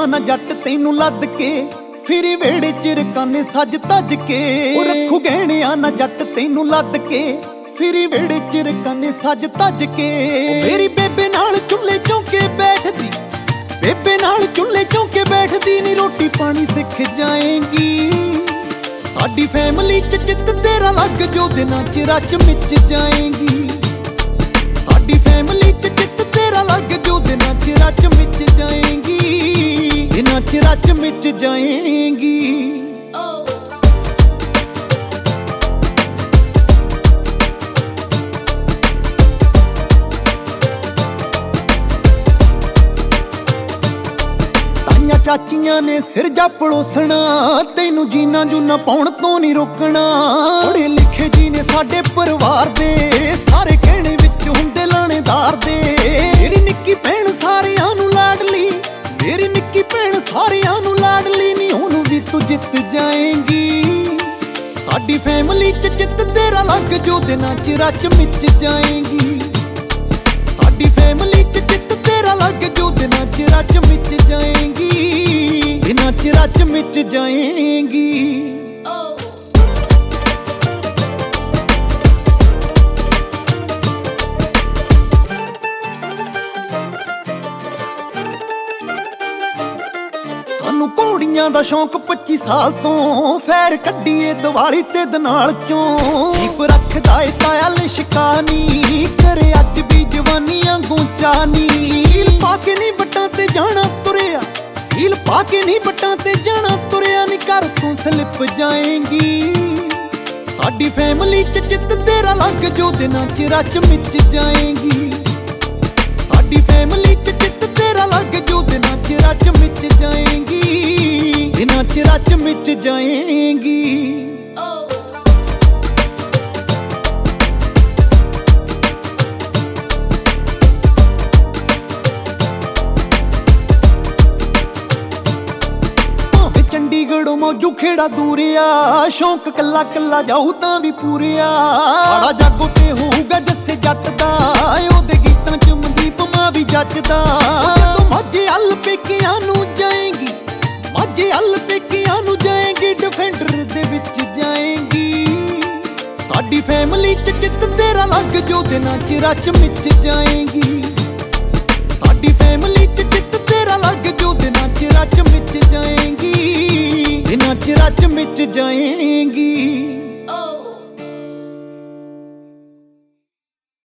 ਨਾ ਜੱਟ ਤੈਨੂੰ ਲੱਦ ਕੇ, ਫਿਰੀ ਵੇੜੇ ਚ ਰਕਾਨੇ ਸੱਜ ਤੱਜ ਕੇ। ਉਹ ਰੱਖੂ ਗਹਿਣਿਆਂ ਨਾ ਜੱਟ ਤੈਨੂੰ ਲੱਦ ਕੇ, ਫਿਰੀ ਵੇੜੇ ਚ ਰਕਾਨੇ ਸੱਜ ਤੱਜ ਕੇ। ਮੇਰੀ ਬੇਬੇ ਨਾਲ ਚੁੱਲ੍ਹੇ ਚੌਂਕੇ ਬੈਠਦੀ, ਬੇਬੇ ਨਾਲ ਚੁੱਲ੍ਹੇ ਚੌਂਕੇ ਬੈਠਦੀ ਨੀ, ਰੋਟੀ ਪਾਣੀ ਸਿੱਖ ਜਾਏਂਗੀ। ਸਾਡੀ ਫੈਮਿਲੀ ਚ ਜਿੱਤ ਤੇਰਾ ਲੱਗ ਜੋ ਦਿਨਾਂ ਚ ਰਚ ਮਿਚ ਜਾਏਂਗੀ। ਸਾਡੀ ਫੈਮਿਲੀ ਚ ਜਿੱਤ ਤੇਰਾ ਲੱਗ ਜੋ ਦਿਨਾਂ ਚ ਰਚ ਮਿਚ ਜਾਏਂਗੀ, ਦਿਨਾਂ ਚ ਰਚ ਮਿਚ ਜਾਏਂਗੀ। ਚਾਚੀਆਂ ਨੇ ਸਿਰ ਜਾ ਪੜੋਸਣਾ, ਤੈਨੂੰ ਜੀਨਾ ਜੂਨਾ ਪਾਉਣ ਤੋਂ ਨਹੀਂ ਰੋਕਣਾ। ਪੜ੍ਹੇ ਲਿਖੇ ਜੀ ਨੇ ਸਾਡੇ ਪਰਿਵਾਰ ਦੇ, ਸਾਰੇ ਕਹਿਣੇ ਵਿੱਚ ਹੁੰਦੇ ਲਾਣੇਦਾਰ ਦੇ। ਮੇਰੀ ਨਿੱਕੀ ਭੈਣ ਸਾਰਿਆਂ ਨੂੰ ਲਾਡਲੀ, ਮੇਰੀ ਨਿੱਕੀ ਭੈਣ ਸਾਰਿਆਂ ਨੂੰ ਲਾਡਲੀ ਨੀ, ਉਹਨੂੰ ਵੀ ਤੂੰ ਜਿੱਤ ਜਾਏਂਗੀ। ਸਾਡੀ ਫੈਮਿਲੀ ਚ ਜਿੱਤ ਤੇਰਾ ਲੱਗ ਜੋ ਦਿਨਾਂ ਚ ਰਚ ਮਿਚ ਜਾਏਂਗੀ। ਸਾਡੀ ਫੈਮਿਲੀ ਚ ਜਿੱਤ ਤੇਰਾ ਲੱਗ ਜੋ ਦਿਨਾਂ ਚ ਰਚ ਮਿਚ ਜਾਏਂਗੀ, ਦਿਨਾਂ ਚ ਰਚ ਮਿਚ ਜਾਏਂਗੀ। ਸਾਨੂੰ ਘੋੜੀਆਂ ਦਾ ਸ਼ੌਂਕ 25 ਸਾਲ ਤੋਂ, ਫੈਰ ਕੱਢੀਏ ਦੀਵਾਲੀ ਤੇ ਦਨਾਲ ਚੋਂ। ਜੀਪ ਰੱਖਦਾ ਏ ਤਾਇਆ ਲਿਸ਼ਕਾਨੀ, ਕਰੇ ਅੱਜ ਵੀ ਜਵਾਨੀਆਂ ਗੂੰਚਾ ਨੀ। ਹੀਲ ਪਾ ਕੇ ਨੀ ਵੱਟਾਂ ਤੇ ਜਾਣਾ ਤੁਰਿਆ, ਹੀਲ ਪਾ ਕੇ ਨੀ ਵੱਟਾਂ ਤੇ ਜਾਣਾ ਤੁਰਿਆ ਨੀ, ਘਰ ਤੋਂ ਸਲਿਪ ਜਾਏਂਗੀ। ਸਾਡੀ ਫੈਮਿਲੀ ਚ ਜਿੱਤ ਤੇਰਾ ਲੱਗ ਜੋ ਦਿਨਾਂ ਚ ਰਚ ਮਿਚ ਜਾਏਂਗੀ। ਸਾਡੀ ਫੈਮਿਲੀ ਚ ਜਿੱਤ ਤੇਰਾ ਲੱਗ ਜੋ ਦਿਨਾਂ ਚ ਰਚ ਮਿਚ ਜਾਏਂਗੀ, ਦਿਨਾਂ ਚ ਰਚ ਮਿਚ ਜਾਏਂਗੀ। ਚੰਡੀਗੜ੍ਹੋਂ ਮੌਜੂ ਖੇੜਾ ਦੂਰਿਆ, ਸ਼ੌਂਕ ਕੱਲਾ ਕੱਲਾ ਜਾਊ ਤਾਂ ਵੀ ਪੂਰਿਆ। ਬੜਾ ਜਾਗੋ ਤੇ ਹੋਊਗਾ ਜੱਸੇ ਜੱਟ ਦਾ, ਉਹਦੇ ਗੀਤਾਂ ਚ ਮਨਦੀਪ ਮਾਂ ਵੀ ਜੱਜਦਾ। ਜਦੋਂ ਮਾਝੇ ਹੱਲ ਪੇਕਿਆਂ ਨੂੰ ਜਾਏਂਗੀ, ਮਾਝੇ ਹੱਲ ਪੇਕਿਆਂ ਨੂੰ ਜਾਏਂਗੀ, ਡਿਫੈਂਡਰ ਦੇ ਵਿੱਚ ਜਾਏਂਗੀ। ਸਾਡੀ ਫੈਮਿਲੀ ਚ ਜਿੱਤ ਤੇਰਾ ਲੱਗ ਜੋ ਦਿਨਾਂ ਚ ਰਚ ਮਿਚ ਜਾਏਂਗੀ। ਸਾਡੀ ਫੈਮਿਲੀ ਚ ਜਿੱਤ ਤੇਰਾ ਲੱਗ ਜੋ ਦਿਨਾਂ ਚ ਰਚ ਮਿਚ ਜਾਏਂਗੀ, ਦਿਨਾਂ ਚ ਰਚ ਮਿਚ ਜਾਏਂਗੀ।